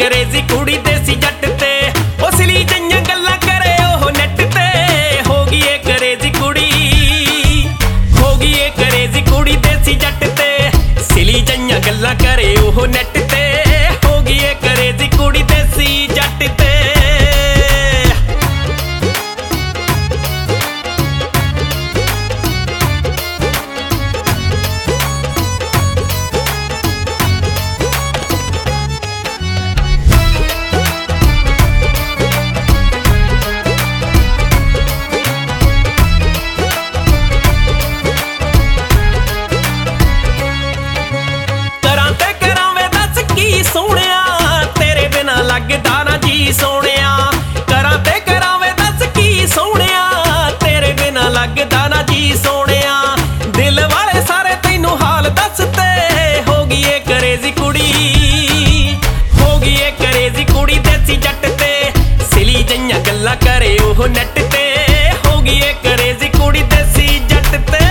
Crazy ਕੁੜੀ ਦੇਸੀ ਜੱਟ ਤੇ ਉਹ ਸਿਲੀ ਜਈਆਂ ਗੱਲਾਂ ਕਰੇ ਉਹ ਨੈਟ ਤੇ ਹੋ ਗਈ ਏ ਕਰੇਜ਼ੀ ਕੁੜੀ, ਹੋ ਗਈ ਏ ਕਰੇਜ਼ੀ ਕੁੜੀ ਦੇਸੀ ਜੱਟ ਤੇ ਸਿਲੀ ਜਈਆਂ ਗੱਲਾਂ ਕਰੇ ਉਹ ਨੈਟ ਤੇ ਹੋ ਗਈ ਏ ਕਰੇਜ਼ੀ ਕੁੜੀ ਦੇਸੀ ਜੱਟ ਤੇ। ਲੱਗਦਾ ਨਾ ਜੀ ਸੋਹਣਿਆ ਕਰਾਂ ਤੇ ਕਰਾਵੇ ਦੱਸ ਕੀ ਸੋਹਣਿਆ ਤੇਰੇ ਬਿਨਾ ਲੱਗਦਾ ਨਾ ਜੀ ਸੋਹਣਿਆ ਦਿਲ ਵਾਲੇ ਸਾਰੇ ਤੈਨੂੰ ਹਾਲ ਦੱਸ ਤੇ ਹੋ ਗਈ ਏ ਕਰੇਜ਼ੀ ਕੁੜੀ, ਹੋ ਗਈ ਏ ਕਰੇਜ਼ੀ ਕੁੜੀ ਦੇਸੀ ਜੱਟ ਤੇ ਸਿਲੀ ਜਈਆਂ ਗੱਲਾਂ ਕਰੇ ਉਹ ਨੈਟ ਤੇ ਹੋ ਗਈ ਏ ਕਰੇਜ਼ੀ ਕੁੜੀ ਦੇਸੀ ਜੱਟ ਤੇ।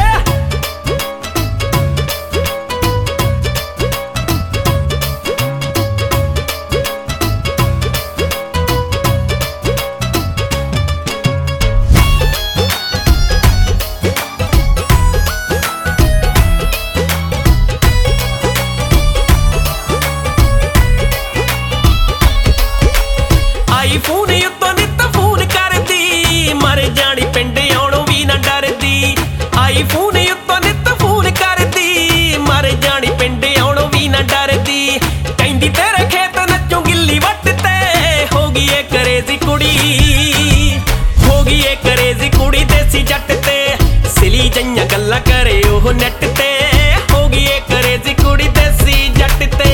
ਫੋਨ ਉੱਤੋਂ ਨਿੱਤ ਫੋਨ ਕਰਦੀ ਮਰ ਜਾਣੀ ਪਿੰਡ ਆਉਣੋਂ ਵੀ ਨਾ ਡਰਦੀ, ਆਈ ਫੋਨ ਉੱਤੋਂ ਨਿੱਤ ਫੋਨ ਕਰਦੀ ਮਰ ਜਾਣੀ ਪਿੰਡ ਆਉਣੋਂ ਵੀ ਨਾ ਡਰਦੀ ਕਹਿੰਦੀ ਤੇਰੇ ਖੇਤ ਨੱਚੋਂ ਗਿੱਲੀ ਵੱਟ ਤੇ ਹੋ ਗਈ ਏ ਕਰੇਜ਼ੀ ਕੁੜੀ, ਹੋ ਗਈ ਏ ਕਰੇਜ਼ੀ ਕੁੜੀ ਦੇਸੀ ਜੱਟ ਤੇ ਸਿਲੀ ਜਈਆਂ ਗੱਲਾਂ ਕਰੇ ਉਹ ਨੈਟ ਤੇ ਹੋ ਗਈ ਏ ਕਰੇਜ਼ੀ ਕੁੜੀ ਦੇਸੀ ਜੱਟ ਤੇ।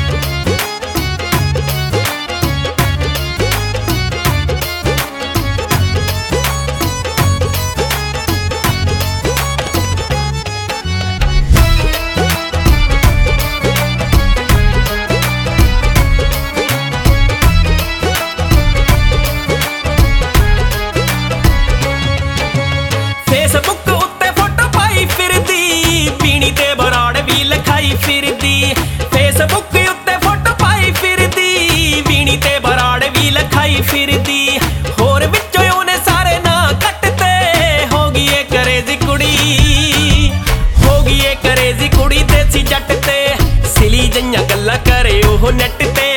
ਫੇਸਬੁੱਕ ਉੱਤੇ ਫੋਟੋ ਪਾਈ ਫਿਰਦੀ ਪੀਣੀ ਤੇ ਬਰਾੜ ਵੀ ਲਿਖਾਈ ਫਿਰਦੀ, ਫੇਸਬੁੱਕ ਉੱਤੇ ਫੋਟੋ ਪਾਈ ਫਿਰਦੀ ਪੀਣੀ ਤੇ ਬਰਾੜ ਵੀ ਲਿਖਾਈ ਫਿਰਦੀ ਹੋਰ ਵਿੱਚੋਂ ਉਹਨੇ ਸਾਰੇ ਨਾਂ ਕੱਟ ਤੇ ਹੋ ਗਈ ਏ ਕਰੇਜ਼ੀ ਕੁੜੀ, ਹੋ ਗਈ ਏ ਕਰੇਜ਼ੀ ਕੁੜੀ ਦੇਸੀ ਜੱਟ ਤੇ ਸਿਲੀ ਜਈਆਂ ਗੱਲਾਂ ਕਰੇ ਉਹ ਨੈਟ ਤੇ